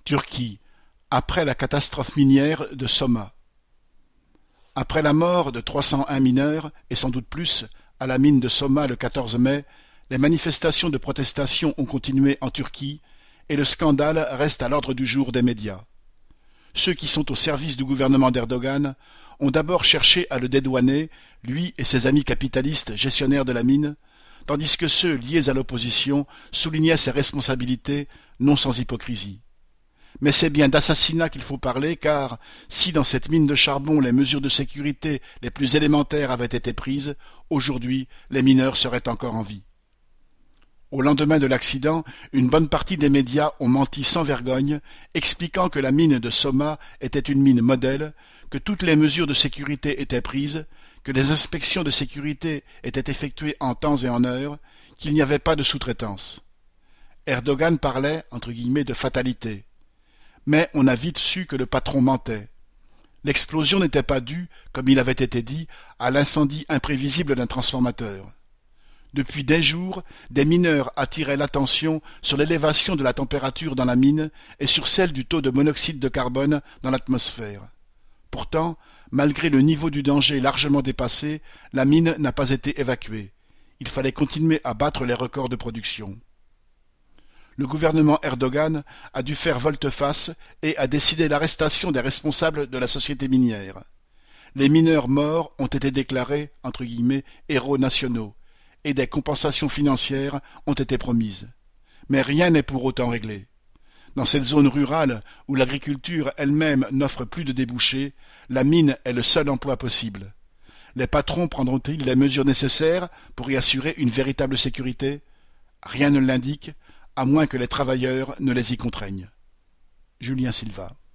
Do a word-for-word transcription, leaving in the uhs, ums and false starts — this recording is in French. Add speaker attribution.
Speaker 1: Turquie, après la catastrophe minière de Soma. Après la mort de trois cent un mineurs, et sans doute plus, à la mine de Soma le quatorze mai, les manifestations de protestation ont continué en Turquie et le scandale reste à l'ordre du jour des médias. Ceux qui sont au service du gouvernement d'Erdogan ont d'abord cherché à le dédouaner, lui et ses amis capitalistes gestionnaires de la mine, tandis que ceux liés à l'opposition soulignaient ses responsabilités, non sans hypocrisie. Mais c'est bien d'assassinat qu'il faut parler, car si dans cette mine de charbon les mesures de sécurité les plus élémentaires avaient été prises, aujourd'hui les mineurs seraient encore en vie. Au lendemain de l'accident, une bonne partie des médias ont menti sans vergogne, expliquant que la mine de Soma était une mine modèle, que toutes les mesures de sécurité étaient prises, que les inspections de sécurité étaient effectuées en temps et en heure, qu'il n'y avait pas de sous-traitance. Erdogan parlait, entre guillemets, de fatalité. Mais on a vite su que le patron mentait. L'explosion n'était pas due, comme il avait été dit, à l'incendie imprévisible d'un transformateur. Depuis des jours, des mineurs attiraient l'attention sur l'élévation de la température dans la mine et sur celle du taux de monoxyde de carbone dans l'atmosphère. Pourtant, malgré le niveau du danger largement dépassé, la mine n'a pas été évacuée. Il fallait continuer à battre les records de production. Le gouvernement Erdogan a dû faire volte-face et a décidé l'arrestation des responsables de la société minière. Les mineurs morts ont été déclarés, entre guillemets, héros nationaux, et des compensations financières ont été promises. Mais rien n'est pour autant réglé. Dans cette zone rurale où l'agriculture elle-même n'offre plus de débouchés, la mine est le seul emploi possible. Les patrons prendront-ils les mesures nécessaires pour y assurer une véritable sécurité? Rien ne l'indique, à moins que les travailleurs ne les y contraignent. Julien Silva.